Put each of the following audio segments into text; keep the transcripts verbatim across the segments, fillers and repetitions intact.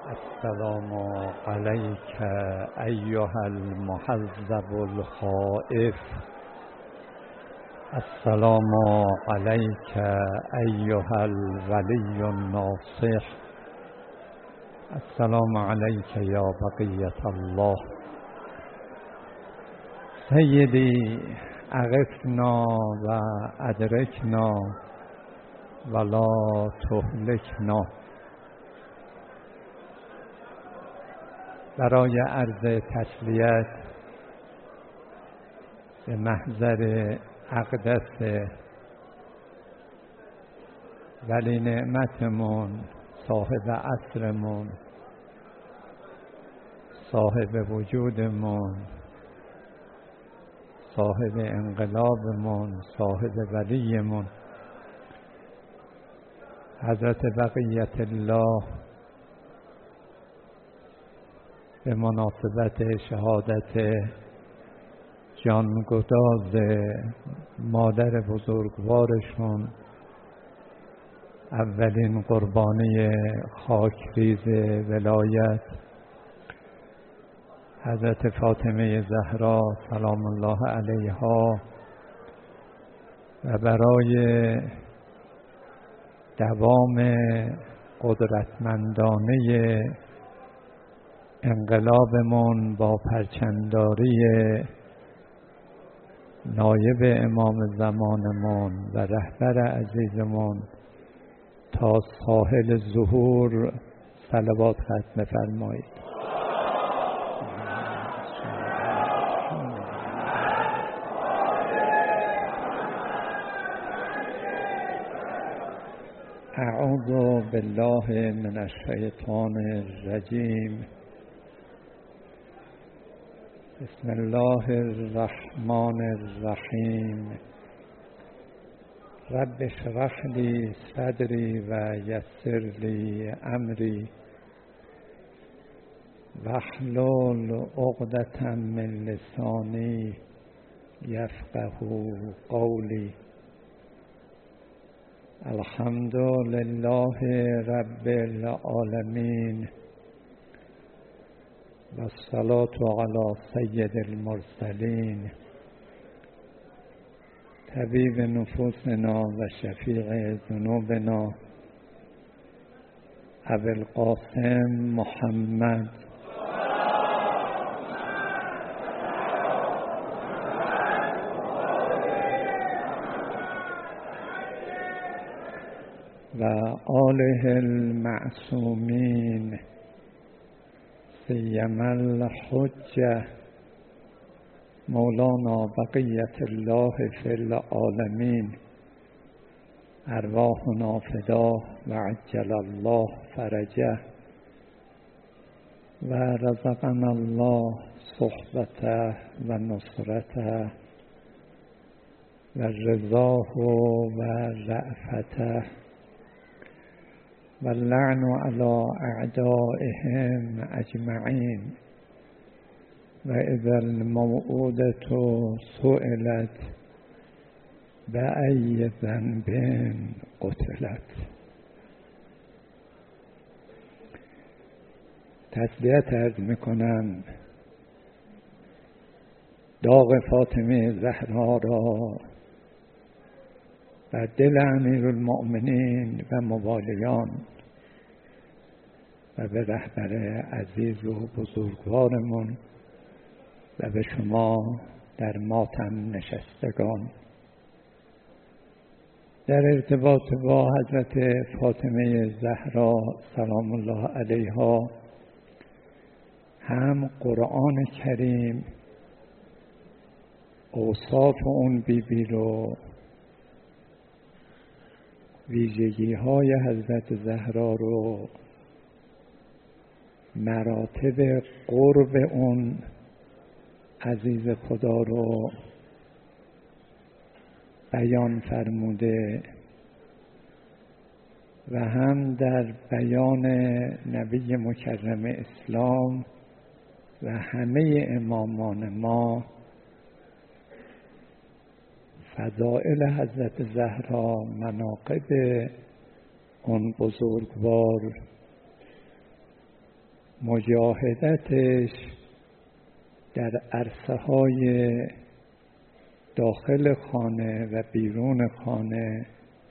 السلام عليك أيها المحذب الخائف. السلام عليك أيها الولي الناصح. السلام عليك يا بقية الله. سيدي أغثنا وأدركنا ولا تهلكنا. برای عرض تسلیت به محضر اقدس ولی نعمتمون، صاحب عصرمون، صاحب وجودمون، صاحب انقلابمون، صاحب ولیمون، حضرت بقیت الله، به مناسبت شهادت جانگداز مادر بزرگوارشون، اولین قربانی خاکریز ولایت حضرت فاطمه زهرا سلام الله علیها، و برای دوام قدرتمندانه انقلابمون با پرچمداری نایب امام زمانمون و رهبر عزیزمون تا ساحل ظهور صلوات ختم فرمایید. اعوذ بالله من الشیطان الرجیم. بسم الله الرحمن الرحیم. رب اشرح لی صدری و یسر لی امری واحلل عقدة من لسانی یفقهوا قولی. الحمد لله رب العالمین و الصلاة علی سید المرسلین طبیب نفوسنا و شفیع ذنوبنا ابوالقاسم محمد و آله المعصومین سیما الحجة مولانا بقیت الله فی العالمین ارواحنا فداه و عجل الله فرجه و رزقنا الله صحبته و نصرته و رضاه و رأفته و اللعن علی اعدائهم اجمعین و اذا الموءودة سئلت بأی ذنب قتلت. تسلیت عرض میکنم داغ فاطمه زهرا را و دل امیرالمؤمنین و موالیان و به رهبر عزیز و بزرگوارمون و به شما در ماتم نشستگان. در ارتباط با حضرت فاطمه زهرا سلام الله علیها هم قرآن کریم اوصاف اون بی بی رو، ویژگی های حضرت زهرا رو، مراتب قرب اون عزیز خدا رو بیان فرموده و هم در بیان نبی مکرم اسلام و همه امامان ما فضائل حضرت زهرا، مناقب اون بزرگوار مجاهدتش در عرصه های داخل خانه و بیرون خانه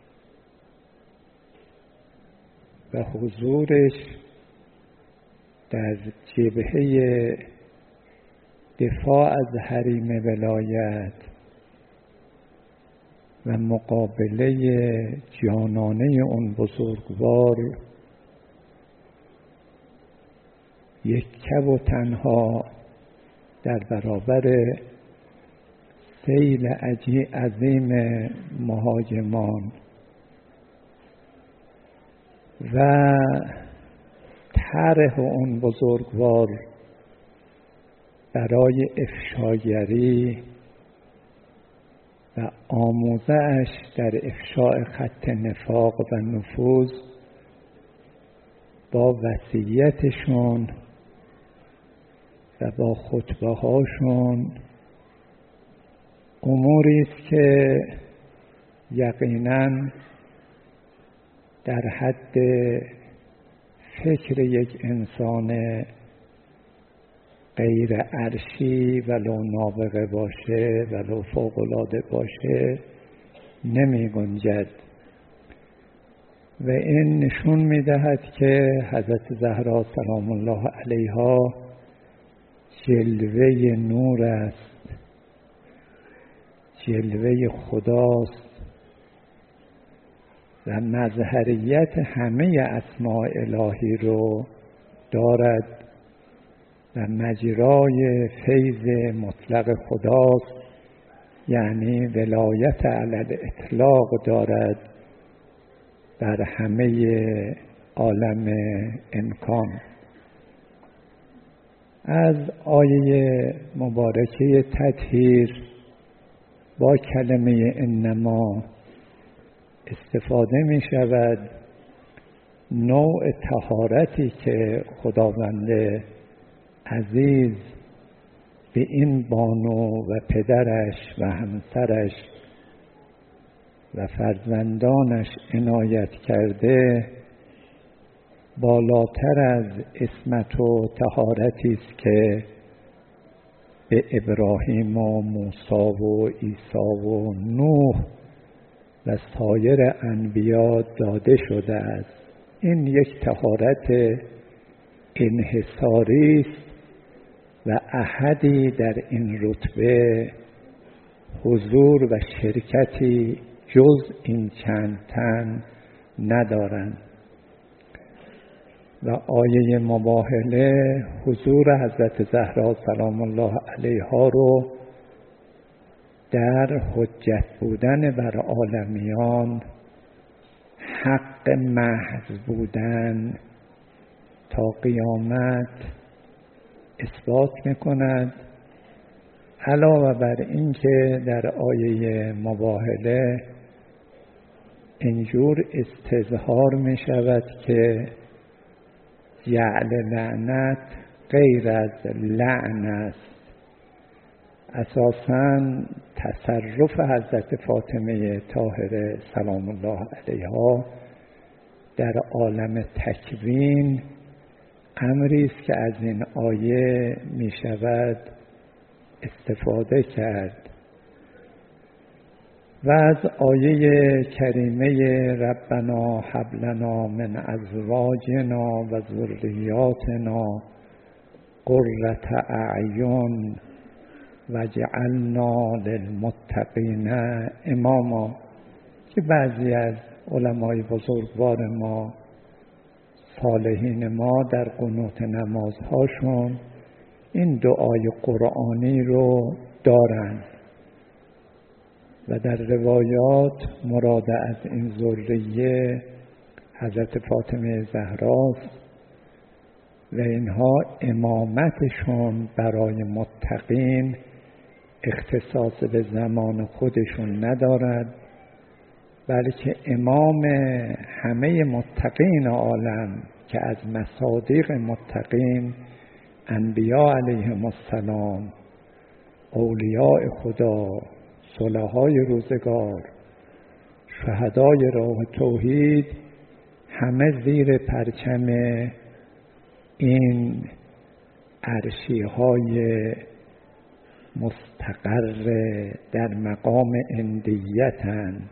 و حضورش در جبهه دفاع از حریم ولایت و مقابله جانانه اون بزرگوار یک کب و تنها در برابر سیل عظیم مهاجمان و طرح اون بزرگوار برای افشاگری و آموزش در افشاء خط نفاق و نفوذ با وصیتشون و با خطبه هاشون اموری است که یقیناً در حد فکر یک انسان غیر عرشی ولو نابغه باشه ولو فوق‌العاده باشه نمی گنجد و این نشون می دهد که حضرت زهرا سلام الله علیها جلوه نور است، جلوه خداست و مظهریت همه اسماء الهی رو دارد و مجرای فیض مطلق خداست، یعنی ولایت علی الاطلاق دارد بر همه عالم امکان. از آیه مبارکه تطهیر با کلمه انما استفاده می شود نوع طهارتی که خداوند عزیز به این بانو و پدرش و همسرش و فرزندانش عنایت کرده بالاتر از عصمت و طهارتی است که به ابراهیم و موسی و عیسی و نوح و سایر انبیا داده شده است. این یک طهارت انحصاری است و احدی در این رتبه حضور و شرکتی جز این چند تن ندارند. و آیه مباهله حضور حضرت زهرا سلام الله علیها رو در حجت بودن بر عالمیان، حق محض بودن تا قیامت اثبات میکند. علاوه بر این که در آیه مباهله اینجور استظهار می شود که جعل لعنت غیر از لعن است. اساساً تصرف حضرت فاطمه طاهره سلام الله علیها در عالم تکوین امری است که از این آیه می شود استفاده کرد. و از آیه کریمه ربنا هب لنا من ازواجنا و ذریاتنا قرة اعین واجعلنا للمتقین اماما که بعضی از علمای بزرگوار ما، صالحین ما، در قنوت نمازهاشون این دعای قرآنی رو دارند و در روایات مراد از این ذریه حضرت فاطمه زهراست و اینها امامتشون برای متقین اختصاص به زمان خودشون ندارد، بلکه امام همه متقین عالم که از مصادیق متقین انبیاء علیهم السلام، اولیاء خدا، صلحای روزگار، شهدای راه توحید، همه زیر پرچم این عرشی های مستقر در مقام اندیتند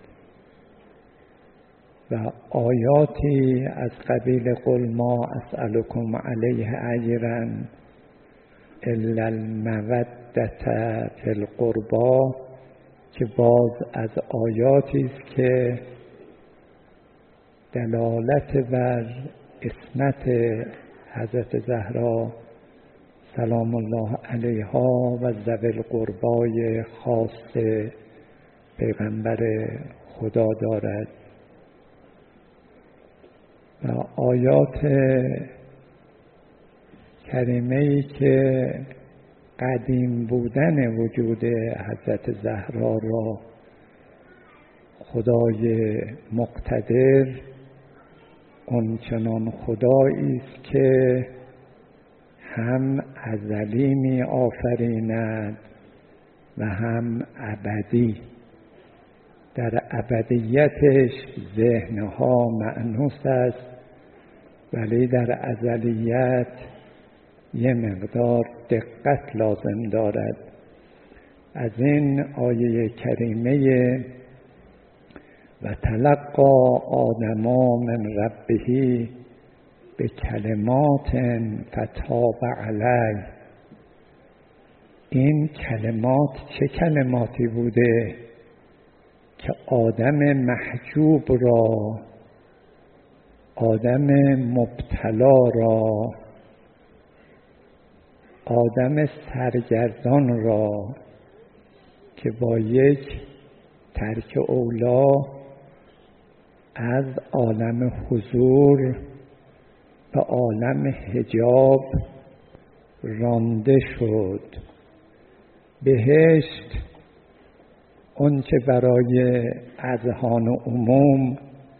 و آیاتی از قبیل قل ما اسألكم علیه اجرا الا المودة فی القربی که باز از آیاتی است که دلالت بر عصمت حضرت زهرا سلام الله علیها و ذوی القربای خاص پیغمبر خدا دارد و آیات کریمه‌ای که قدیم بودن وجود حضرت زهرا را خدای مقتدر آنچنان خدایی است که هم ازلی می آفریند و هم ابدی. در ابدیتش ذهنها مأنوس است ولی در ازلیت یه مقدار دقت لازم دارد. از این آیه کریمه و تلقا آدم من ربه به کلمات فتاب علی، این کلمات چه کلماتی بوده که آدم محجوب را، آدم مبتلا را، آدم سرگردان را که با یک ترک اولا از عالم حضور به عالم حجاب رانده شد. بهشت اون که برای اذهان عموم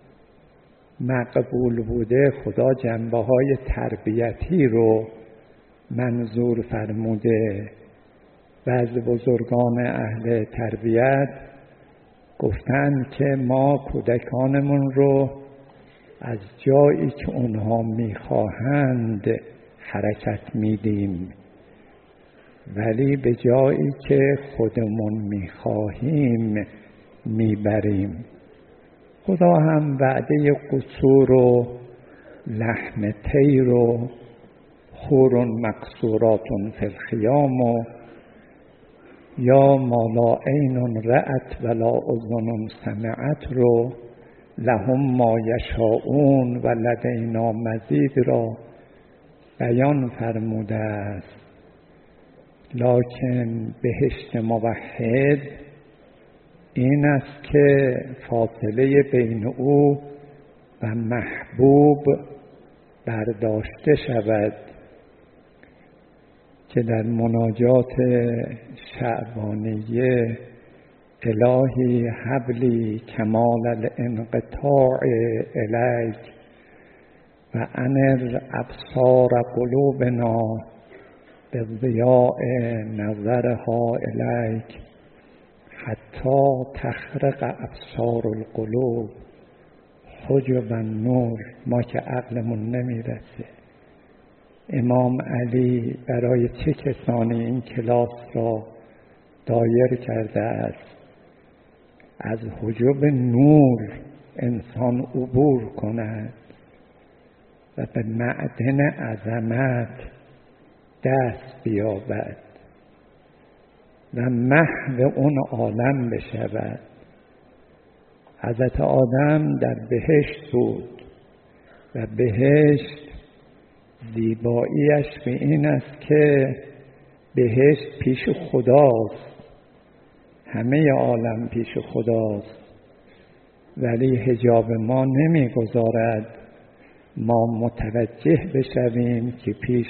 مقبول بوده، خدا جنبه های تربیتی رو منظور فرموده و از بزرگان اهل تربیت گفتند که ما کودکانمون رو از جایی که اونها میخواهند حرکت میدیم ولی به جایی که خودمون میخواهیم میبریم. خدا هم وعده قصور و لحم طیر و حور مقصورات فی الخیام و یا ما لا عین رأت ولا اذن سمعت رو لهم ما یشاءون و لدینا مزید را بیان فرموده است. لکن بهشت موحد این است که فاصله بین او و محبوب برداشته شود که در مناجات شعبانیه الهی حبلی کمال الانقطاع الیک و انر ابصار قلوبنا به ضیاء نظرها الیک حتی تخرق ابصار القلوب حجب النور. ما که عقلمون نمیرسه. امام علی برای چه کسانی این کلاس را دایر کرده است؟ از حجب نور انسان عبور کند و به معدن عظمت دست بیابد و محو اون عالم بشود. حضرت آدم در بهشت بود و بهشت زیباییش به این است که بهشت پیش خداست، همه عالم پیش خداست ولی حجاب ما نمیگذارد ما متوجه بشویم که پیش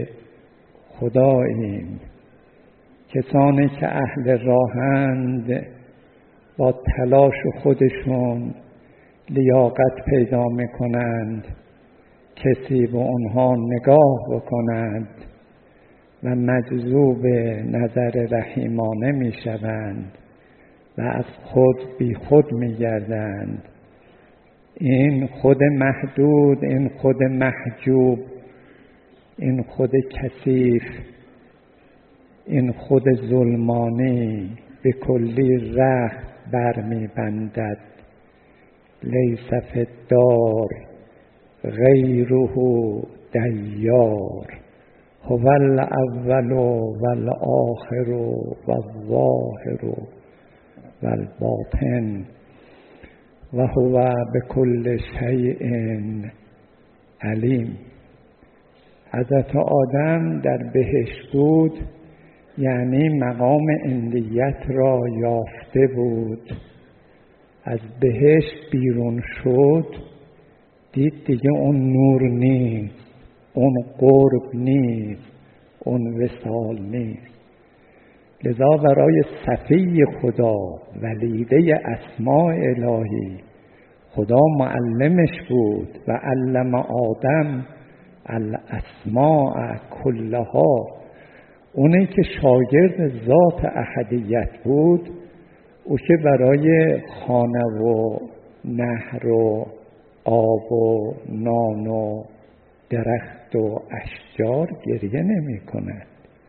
خداییم. کسانی که اهل راهند با تلاش خودشون لیاقت پیدا میکنند کسی به آنها نگاه بکنند و مجذوب نظر رحیمانه میشوند و از خود بی خود میگردند. این خود محدود، این خود محجوب این خود کثیف، این خود ظلمانی به کلی رخت برمی بندد. لیس فی الدار غیره دیار، هو الاول والآخر والظاهر والباطن و هو بكل شیء علیم. حضرت آدم در بهشت بود، یعنی مقام علیت را یافته بود. از بهشت بیرون شد، دید دیگه اون نور نیست، اون قرب نیست، اون وصال نیست. لذا برای صفی خدا، ولیده اسماء الهی، خدا معلمش بود و علم آدم الاسماء کلها. اونی که شاگرد ذات احدیت بود، او که برای خانه و نهر و آب و نان و درخت و اشجار گریه نمی کند.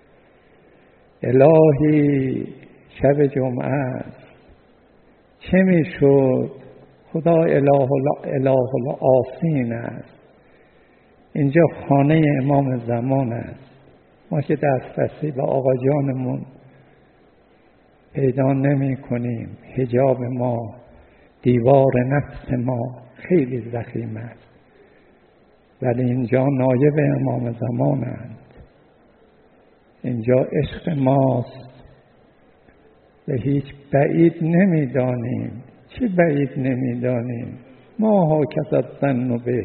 الهی شب جمعه است، چه می شد؟ خدا اله العاصین است. اینجا خانه امام زمان است. ما که دسترسی به آقا جانمون پیدا نمی کنیم. حجاب ما، دیوار نفس ما خیلی ضخیم است، ولی اینجا نایب امام زمانند. اینجا عشق ماست و هیچ بعید نمی دانیم. چه بعید نمی دانیم؟ ما ها کسب ظن به،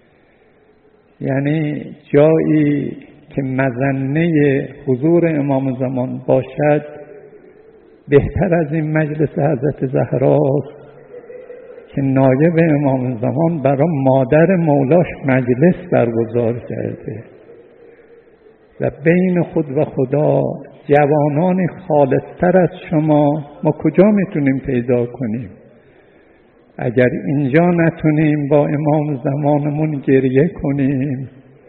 یعنی جایی که مظنه حضور امام زمان باشد بهتر از این مجلس حضرت زهراست که نایب امام زمان برای مادر مولاش مجلس برگزار کرده و بین خود و خدا جوانان خالصتر از شما ما کجا میتونیم پیدا کنیم؟ اگر اینجا نتونیم با امام زمانمون گریه کنیم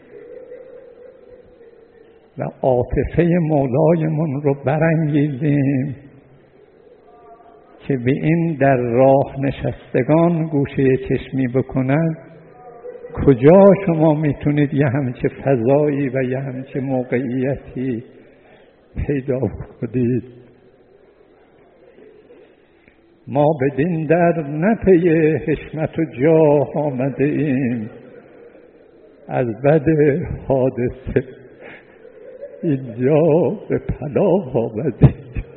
و عاطفه مولایمون رو برانگیزیم که به این در راه نشستگان گوشه چشمی بکنند، کجا شما میتونید یه همچه فضایی و یه همچه موقعیتی پیدا کنید؟ ما بدین در نپی حشمت و جاه آمده ایم، از بد حادثه اینجا به پناه آمدیم.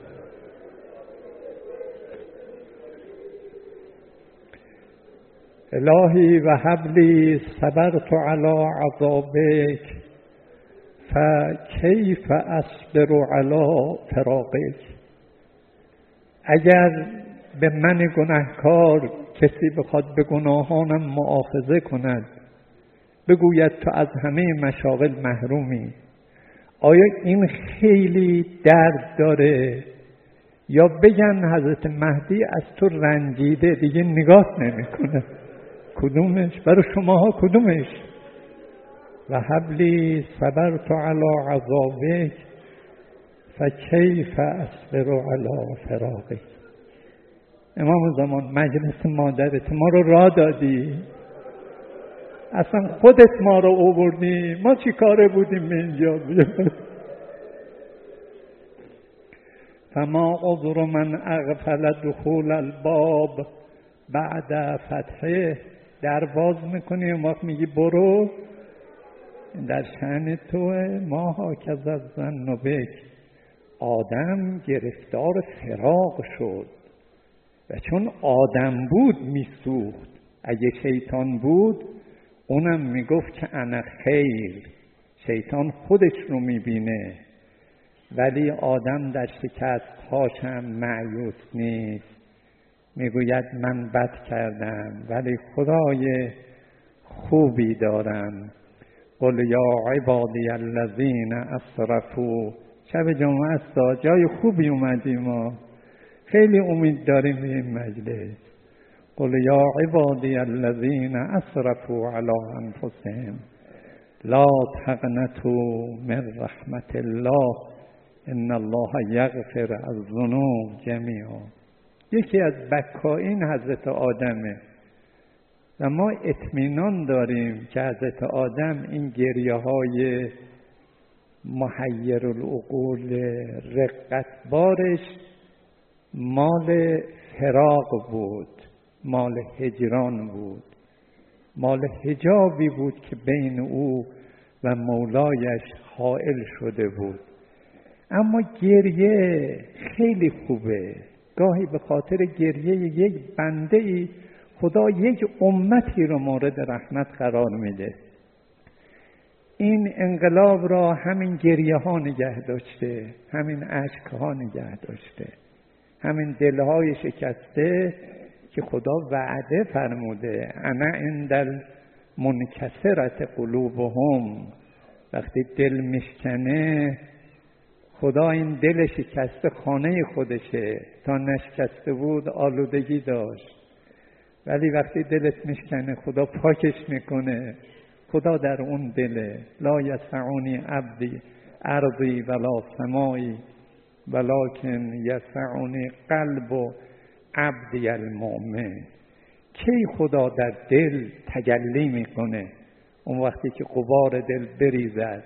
الهی و حبلی صبرت علی عذابک فکیف اصبر علی فراقک. اگر به من گناهکار کسی بخواد به گناهانم مؤاخذه کند، بگوید تو از همه مشاغل محرومی، آیا این خیلی درد داره؟ یا بگن حضرت مهدی از تو رنجیده دیگه نگاه نمیکنه؟ کدومش؟ برای شماها کدومش؟ و حبلی صبرت علی عذابک فکیف اصبر علی فراقک. امام زمان مجلس مادرت ما رو راه دادی، اصلا خودت ما رو آوردی، ما چی کاره بودیم اینجا؟ فما عذر من اغفل دخول الباب بعد فتحه. در باز میکنی اون وقت میگی برو، در شأن توه. ما ها کز از ظن بک. آدم گرفتار فراق شد و چون آدم بود میسوخت. اگه شیطان بود اونم میگفت که انا خیر، شیطان خودش رو میبینه، ولی آدم در شکست هاشم مایوس نیست، میگوید من بد کردم ولی خدای خوبی دارم. قل یا عبادی الذین اسرفوا. شب جمعه است، جای خوبی اومدیم، ما خیلی امید داریم به این مجلس. قل یا عبادی الذین اسرفوا علی انفسهم لا تقنطوا من رحمت الله ان الله یغفر الذنوب جمیعا. یکی از بکائین حضرت آدمه و ما اطمینان داریم که حضرت آدم این گریه های محیر العقول رقت بارش مال فراق بود، مال هجران بود، مال حجابی بود که بین او و مولایش حائل شده بود. اما گریه خیلی خوبه. گاهی به خاطر گریه یک بنده ای خدا یک امتی رو مورد رحمت قرار میده. این انقلاب را همین گریه ها نگه داشته، همین عشق ها نگه داشته، همین دلهای شکسته که خدا وعده فرموده انا عند المنکسرت قلوبهم. وقتی دل میشکنه خدا این دل شکسته خانه خودشه، تا نشکسته بود آلودگی داشت، ولی وقتی دلت میشکنه خدا پاکش میکنه. خدا در اون دله. لا یسعنی عبدی ارضی ولا سمایی ولکن یسعنی قلب و عبدی المؤمن. کی خدا در دل تجلی میکنه؟ اون وقتی که غبار دل بریزد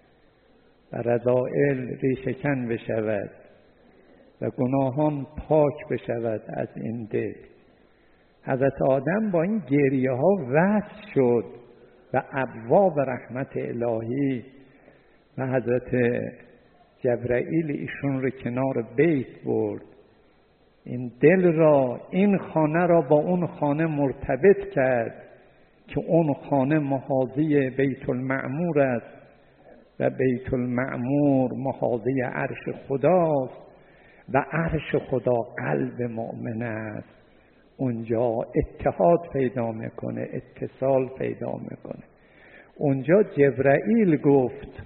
و رذائل ریشه‌کن بشود و گناهان پاک بشود از این دل. حضرت آدم با این گریه ها وصل شد و ابواب رحمت الهی و حضرت جبرائیل ایشون رو کنار بیت برد. این دل را، این خانه را با اون خانه مرتبط کرد که اون خانه محاذی بیت المعمور است و بیت المعمور محاذی عرش خداست و عرش خدا قلب مؤمن است. اونجا اتحاد پیدا میکنه، اتصال پیدا میکنه. اونجا جبرائیل گفت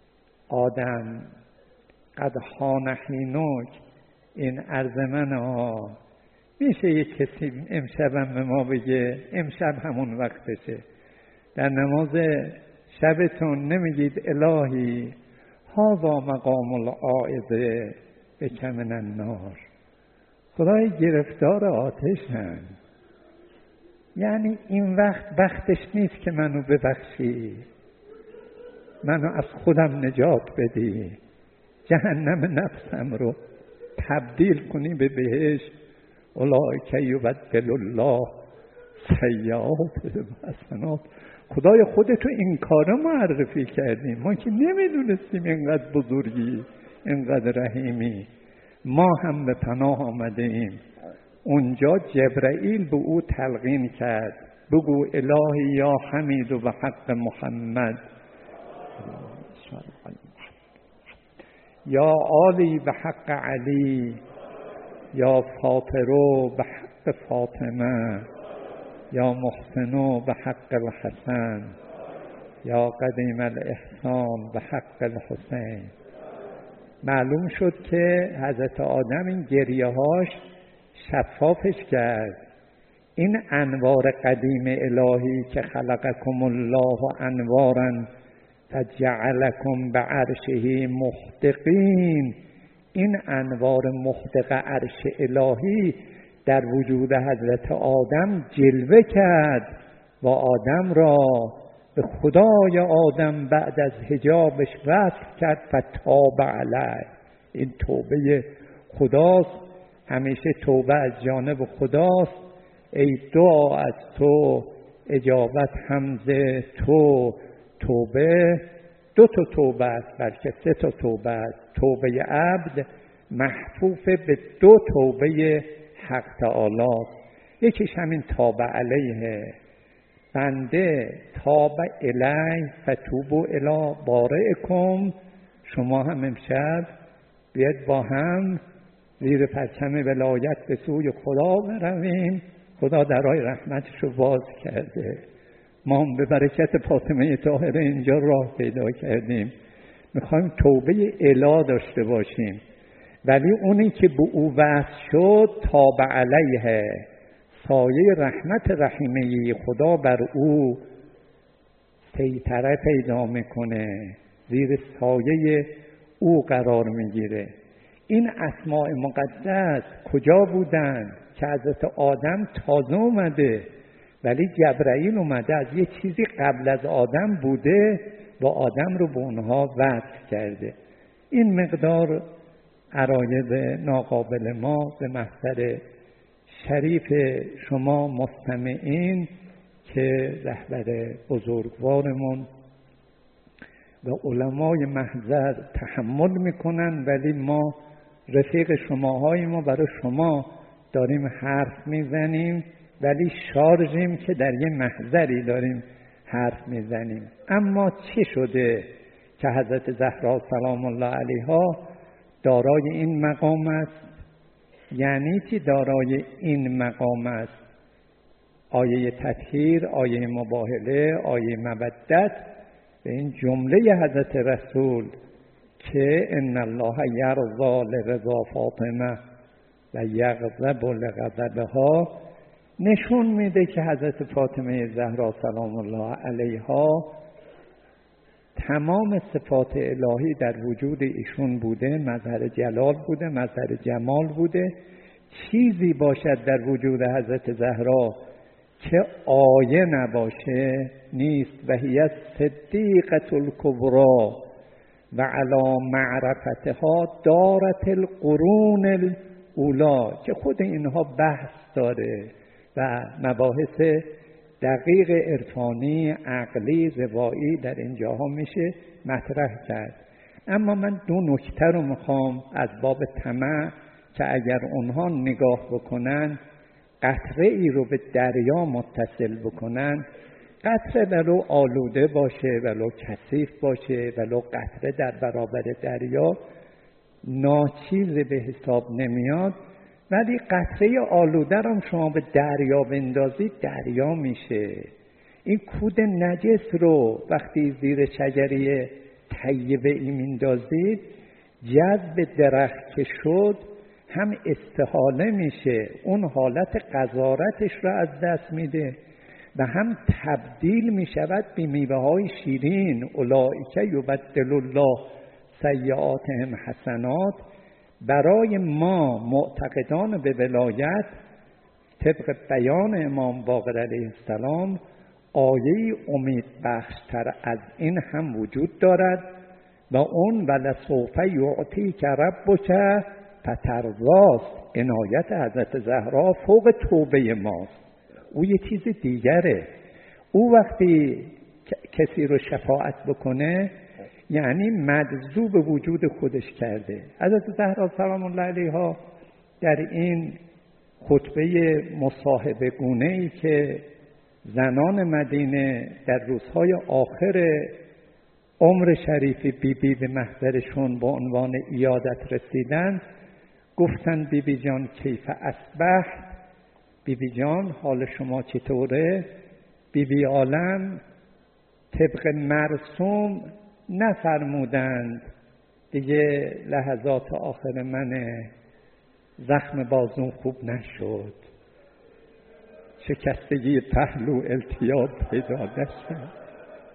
آدم قد حان حینک، این عرض من ها. میشه یک کسی امشبم به ما بگه امشب همون وقتشه؟ در نماز شبتون نمیگید الهی هذا مقام العائذ بک من النار؟ خدای گرفتار آتشم، یعنی این وقت وقتش نیست که منو ببخشی، منو از خودم نجات بدی، جهنم نفسم رو تبدیل کنی به بهشت. اولئک یبدل الله سیئاتهم حسنات. خدای خودتو این کارو معرفی کردیم، ما که نمیدونستیم اینقدر بزرگی، اینقدر رحیمی. ما هم به پناه آمده ایم. اونجا جبرائیل به او تلقین کرد بگو الهی یا حمید و به حق محمد، یا عالی به حق علی، یا فاطرو به حق فاطمه، یا محسنو به حق الحسن، یا قدیم الاحسان به حق الحسین. معلوم شد که حضرت آدم این گریه هاش شفافش کرد. این انوار قدیم الهی که خلقکم الله انوارا فجعلکم به عرشه محدقین، این انوار محدق عرش الهی در وجود حضرت آدم جلوه کرد و آدم را به خدای آدم بعد از حجابش وصل کرد. فتاب علیه. این توبه خداست، همیشه توبه از جانب خداست. ای دعا از تو، اجابت همز تو. توبه دو تا توبه است، بلکه سه تا توبه است. توبه عبد محفوف به دو توبه حق تعالی. یکیش همین تاب علیه، بنده تاب الی فتوبوا الی بارئکم. شما هم امشب بیاید با هم زیر پرچم ولایت به سوی خدا برویم. خدا درهای رحمتش رو باز کرده. ما هم به برکت فاطمه طاهره اینجا راه پیدا کردیم. میخوایم توبه الی داشته باشیم، ولی اونی که به او وصل شد تاب علیه، سایه رحمت رحیمه خدا بر او سیطره پیدا میکنه، زیر سایه او قرار میگیره. این اسماء مقدس کجا بودن که حضرت آدم تازه اومده ولی جبرائیل اومده از یه چیزی قبل از آدم بوده و آدم رو به اونها وصل کرده. این مقدار عراید ناقابل ما به محضر شریف شما مستمعین که رهبر بزرگوارمون و علمای محضر تحمل میکنن، ولی ما رفیق شماهای ما برای شما داریم حرف میزنیم، ولی شارژیم که در یه محضری داریم حرف میزنیم. اما چه شده که حضرت زهرا سلام الله علیها دارای این مقام است؟ یعنی چی دارای این مقام است؟ آیه تطهیر، آیه مباهله، آیه مودت به این جمله حضرت رسول که ان الله یرضا لرضا فاطمه و یغضب لغضبها نشون میده که حضرت فاطمه زهرا سلام الله علیها تمام صفات الهی در وجود ایشون بوده، مظهر جلال بوده، مظهر جمال بوده. چیزی باشد در وجود حضرت زهرا که آیه نباشه نیست. و هی صدیقة الکبری و علی معرفتها دارت القرون الاولی، که خود اینها بحث داره و مباحث دقیق عرفانی، عقلی، روایی در اینجاها میشه مطرح کرد. اما من دو نکته رو میخوام از باب طمع که اگر اونها نگاه بکنن قطره ای رو به دریا متصل بکنن، قطره ولو آلوده باشه ولو کثیف باشه ولو قطره در برابر دریا ناچیز به حساب نمیاد، ولی قطره آلوده رو شما به دریا بندازید دریا میشه. این کود نجس رو وقتی زیر شجره طیبه ای میندازید جذب درخت که شد هم استحاله میشه، اون حالت قذارتش رو از دست میده و هم تبدیل میشود به میوه های شیرین. اولئک یبدل الله سیئاتهم حسنات. برای ما معتقدان به ولایت طبق بیان امام باقر علیه السلام آیه امید بخشتر از این هم وجود دارد و اون ولسوف یعطیک ربک فترضاست. عنایت حضرت زهرا فوق توبه ماست، او یه چیز دیگره. او وقتی کسی رو شفاعت بکنه یعنی مجذوب وجود خودش کرده. حضرت زهرا سلام الله علیها در این خطبه مصاحبه گونه‌ای که زنان مدینه در روزهای آخر عمر شریف بی بی به محضرشون با عنوان عیادت رسیدن گفتن بی بی جان کیف اصبح، بی بی جان حال شما چطوره؟ بی بی عالم طبق مرسوم نفرمودند دیگه لحظات آخر منه، زخم بازون خوب نشد، شکستگی پهلو التیاب پیدا نشد.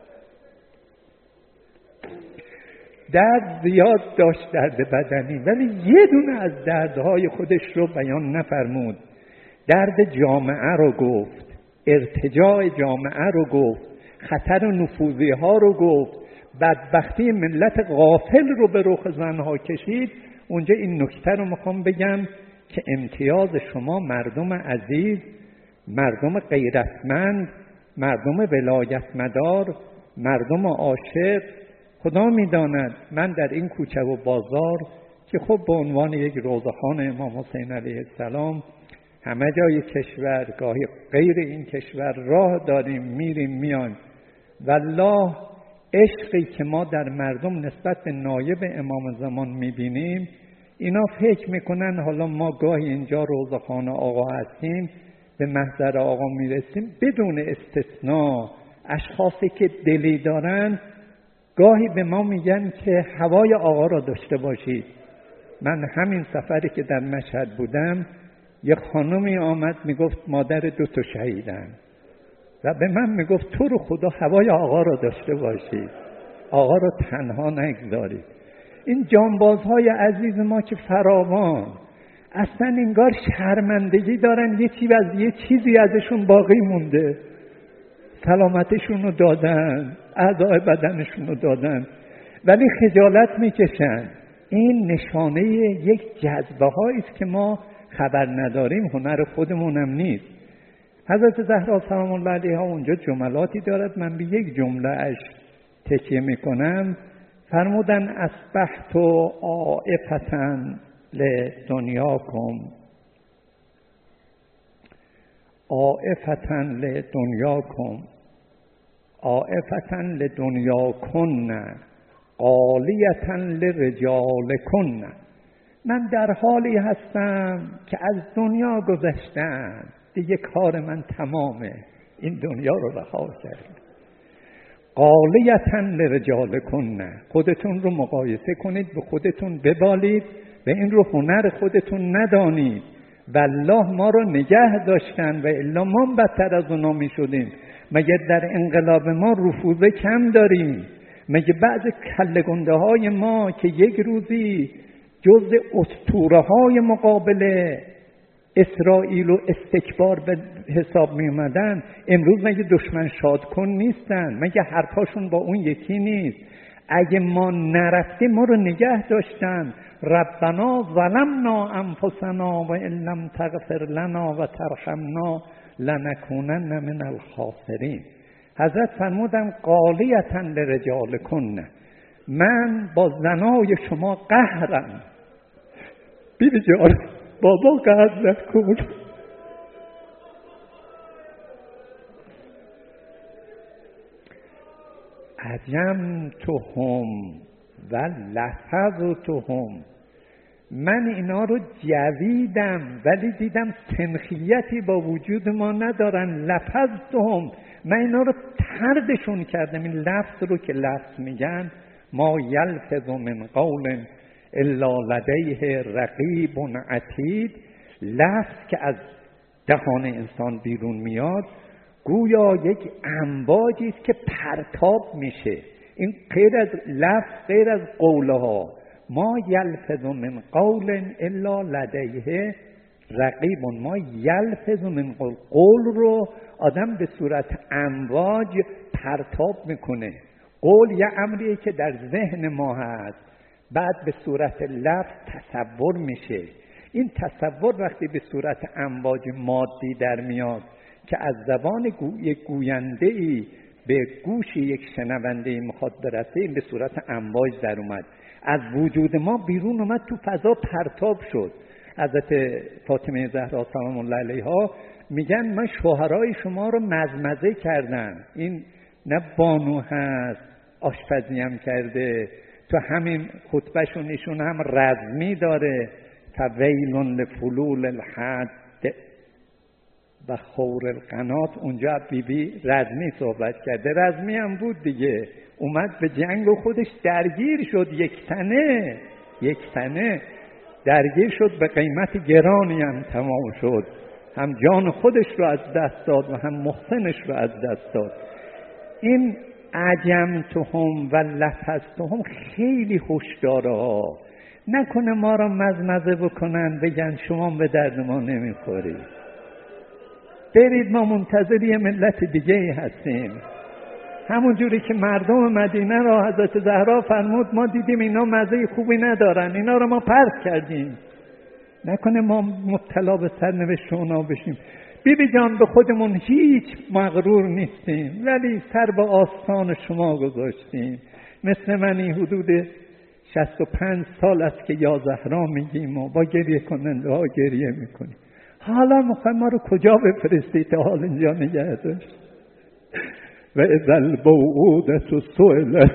درد زیاد داشت، درد بدنی، ولی یه دونه از دردهای خودش رو بیان نفرمود. درد جامعه رو گفت، ارتجاع جامعه رو گفت، خطر نفوذی ها رو گفت، بدبختی ملت غافل رو به رخ زنها کشید. اونجا این نکته رو میخوام بگم که امتیاز شما مردم عزیز، مردم غیرتمند، مردم ولایت مدار، مردم عاشق، خدا میداند من در این کوچه و بازار که خب به عنوان یک روضه‌خوان امام حسین علیه السلام همه جای کشور، گاهی غیر این کشور راه داریم میریم میان، والله عشقی که ما در مردم نسبت به نایب امام زمان میبینیم، اینا فکر میکنن حالا ما گاهی اینجا روضه‌خوان آقا هستیم به محضر آقا میرسیم، بدون استثناء اشخاصی که دلی دارن گاهی به ما میگن که هوای آقا را داشته باشید. من همین سفری که در مشهد بودم یک خانمی آمد میگفت مادر دو تا شهیدن. و به من میگفت تو رو خدا هوای آقا رو داشته باشید، آقا رو تنها نگذارید. این جانبازهای عزیز ما که فراوان اصلا انگار شرمندگی دارن، یه چیز از یه چیزی ازشون باقی مونده، سلامتشون رو دادن، اعضای بدنشون رو دادن ولی خجالت میکشن. این نشانه یک جذبه هایی است که ما خبر نداریم، هنر خودمونم نیست. حضرت زهرا سلام الله علیها اونجا جملاتی دارد، من به یک جمله اش تکیه میکنم. فرمودن اصبحت عائفة لدنیاکم، عائفة لدنیاکم، عائفة لدنیاکن، غالیة لرجالکن. من در حالی هستم که از دنیا گذشتم، دیگه کار من تمامه، این دنیا رو رها کردم. غالیة لرجالکن، خودتون رو مقایسه کنید، به خودتون ببالید و این رو هنر خودتون ندانید. والله ما رو نگه داشتن و الا ما بدتر از اونا می شدیم. مگه در انقلاب ما رفوزه کم داریم؟ مگه بعض کله‌گنده های ما که یک روزی جزء اسطوره های مقابل اسرائیل و استکبار به حساب می اومدن، امروز مگه دشمن شادکن نیستن؟ مگه حرفاشون با اون یکی نیست؟ اگه ما نرفتیم ما رو نگه داشتن. ربنا ظلمنا انفسنا و ان لم تغفر لنا و ترحمنا لنکونن من الخاسرین. حضرت فرمودن غالیة لرجالکن، من با زنای شما قهرم. بیبی جان بابا قهر نکن. عجمتهم و لفظتهم، من اینا رو جویدم ولی دیدم سنخیتی با وجود ما ندارن. لفظتهم، من اینا رو طردشون کردم. این لفظ رو که لفظ میگن، ما یلفظ من قول الا لدیه رقیب عتید، لفظ که از دهان انسان بیرون میاد گویا یک امواجی است که پرتاب میشه. این غیر از لفظ، غیر از قولها. ما یلفظ من قول الا لدیه رقیب، ما یلفظ من قول، قول رو آدم به صورت امواج پرتاب میکنه. قول یه امریه که در ذهن ما هست، بعد به صورت لفظ تصور میشه. این تصور وقتی به صورت امواج مادی در میاد که از زبان گو... یک گوینده‌ای به گوش یک شنونده‌ای میخواد برسه، این به صورت امواج در اومد، از وجود ما بیرون اومد، تو فضا پرتاب شد. حضرت فاطمه زهرا سلام الله علیها میگن من شوهرای شما رو مزمزه کردم. این نه بانو هست آشپزی هم کرده، تو همین خطبهشون ایشون هم رزمی داره، فویل لفلول الحد و خور القنات. اونجا بیبی رزمی صحبت کرده، رزمی هم بود دیگه، اومد به جنگ و خودش درگیر شد، یک تنه یک تنه درگیر شد، به قیمت گرانی هم تمام شد، هم جان خودش رو از دست داد و هم محسنش رو از دست داد. این عجمتهم و لفظتهم خیلی هشداره ها، نکنه ما را مزمزه بکنن بگن شما به درد ما نمیخورید. برید، ما منتظر یه ملت دیگه هستیم. همون جوری که مردم مدینه را حضرت زهرا فرمود ما دیدیم اینا مزه خوبی ندارن، اینا را ما پرت کردیم، نکنه ما مبتلا به سرنوشت اونا بشیم. بی بی جان به خودمون هیچ مغرور نیستیم، ولی سر به آستان شما گذاشتیم. مثل منی حدود شصت و پنج سال است که یا زهرا میگیم و با گریه کننده ها گریه میکنیم. حالا میخوایم ما رو کجا بفرستید تا حال اینجا نگه داشت؟ و اذا البوعودة سئلت.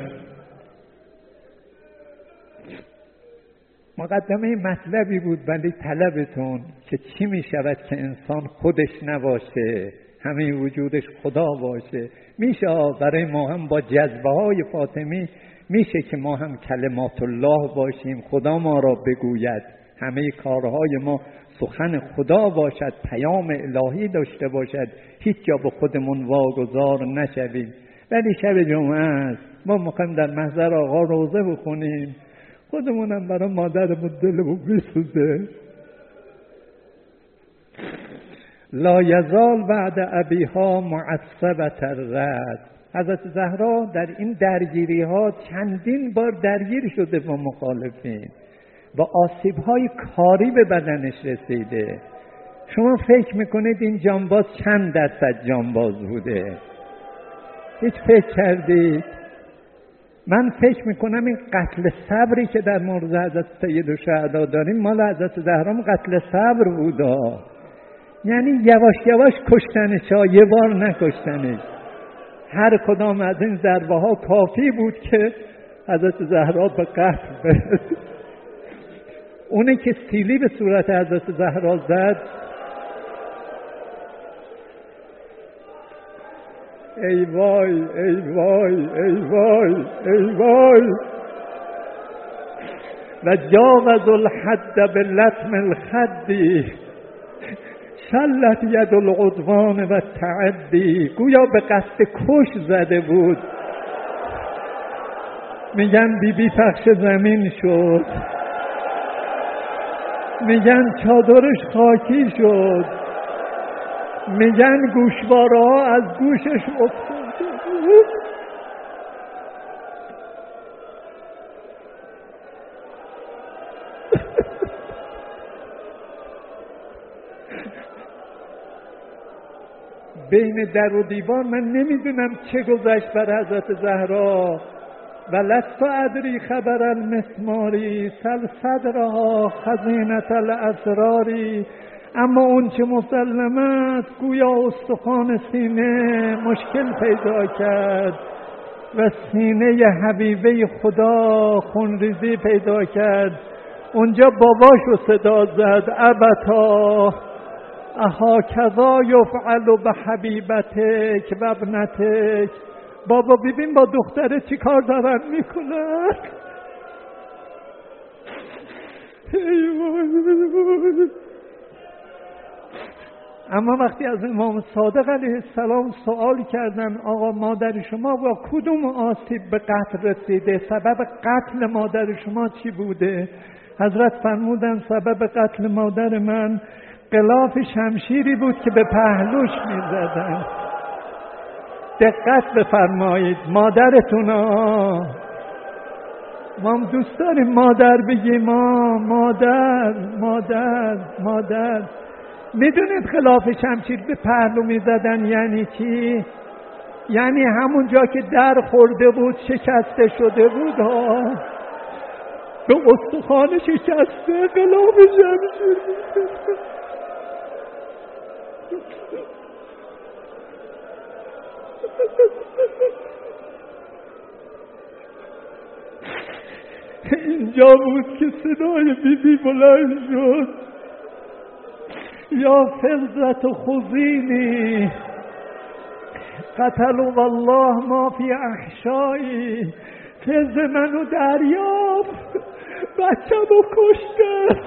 مقدمه مطلبی بود ولی طلبتون که چی میشود که انسان خودش نباشه، همه وجودش خدا باشه. میشه برای ما هم با جذبه های فاطمی میشه که ما هم کلمات الله باشیم، خدا ما را بگوید همه کارهای ما سخن خدا باشد، پیام الهی داشته باشد، هیچ جا به خودمون واگذار نشویم. ولی شب جمعه است، ما میخوایم در محضر آقا روزه بخونیم، خودمونم برای مادرمون دلمون بسوزه. لا یزال بعد ابیها معصبة الرد. حضرت زهرا در این درگیری ها چندین بار درگیر شده با مخالفین، با آسیب های کاری به بدنش رسیده. شما فکر میکنید این جانباز چند درصد جانباز بوده؟ هیچ فکر کردید؟ من فکر میکنم این قتل صبری که در مورد حضرت سیدالشهدا داریم مال حضرت زهرا قتل صبر بوده. یعنی یواش یواش کشتنش ها، یه بار نکشتنش. هر کدام از این ضربه ها کافی بود که حضرت زهرا به قتل برسه. اونی که سیلی به صورت حضرت زهرا زد، ای وای ای وای ای وای ای وای. و جاوز الحد باللطم الخدی شلت ید العدوان و تعدی. گویا به قصد کش زده بود. میگن بی بی پخش زمین شد، میگن چادرش خاکی شد، میگن گوشواره ها از گوشش افتاد. بین در و دیوار من نمیدونم چه گذشت بر حضرت زهرا. و لست ادری خبر المسماری سل صدرها خزینة الاسراری. اما اون چه مسلم است گویا استخوان سینه مشکل پیدا کرد و سینه حبیبه خدا خونریزی پیدا کرد. اونجا باباشو صدا زد، ابتا اها کذا یفعل بحبیبتک و ابنتک. بابا ببین با دختره چی کار دارن میکنن. اما وقتی از امام صادق علیه السلام سوال کردن آقا مادر شما با کدوم آسیب به قتل رسیده، سبب قتل مادر شما چی بوده؟ حضرت فرمودن سبب قتل مادر من غلاف شمشیری بود که به پهلوش میزدن. دقت بفرمایید مادرتون ها، ما هم دوست داریم مادر بگیم، ما مادر مادر مادر. میدونید خلاف شمشیر به پهلو میزدن یعنی چی؟ یعنی همون جا که در خورده بود شکسته شده بود ها، به استخوان شکسته خلاف شمشیر. اینجا بود که صدای بی بی بلند شد، یا فلزت خزینی قتل والله ما فی احشایی. فلز منو دریافت، بچه‌مو کشته.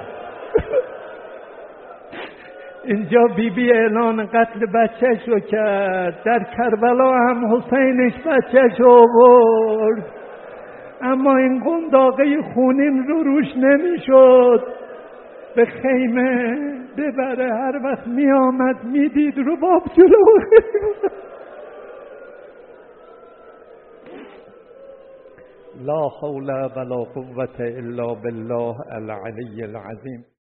اینجا بی بی اعلان قتل بچه‌ش رو کرد. در کربلا هم حسینش بچه‌ش رو برد، اما این قنداقه خونین رو روش نمیشد به خیمه ببره. هر وقت می آمد می دید رو باب جلو خیمه. لا حول ولا قوة الا بالله العلی العظیم.